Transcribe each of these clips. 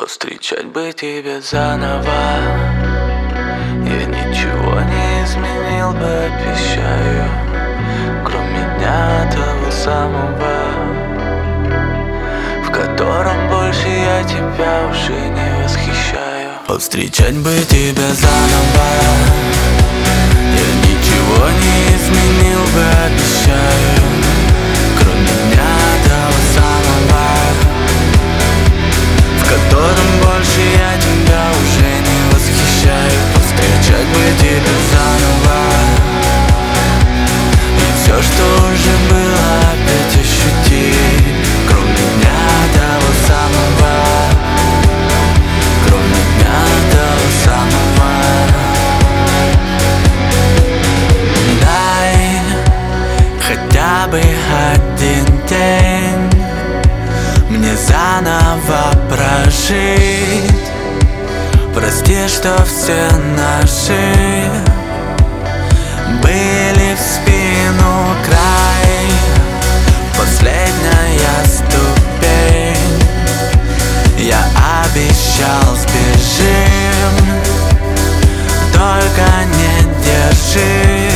Повстречать бы тебя заново. Я ничего не изменил бы, обещаю, кроме дня того самого, в котором больше я тебя уже не восхищаю. Повстречать бы тебя заново. Я ничего не изменил бы, обещаю, кроме дня того самого, в котором больше я тебя уже не восхищаю. Повстречать бы тебя заново, и все, что уже было, опять ощутить, кроме дня того самого, кроме дня того самого. Дай хотя бы один день мне заново прожить. Прости, что все наши были в спину край. Последняя ступень. Я обещал, сбежим, только не держи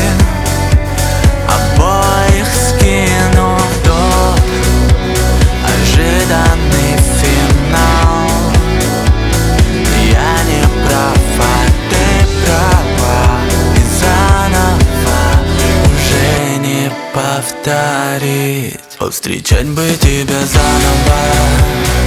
обоих, скину в тот ожиданный финал. Я не права, ты права, и заново уже не повторить. Повстречать бы тебя заново.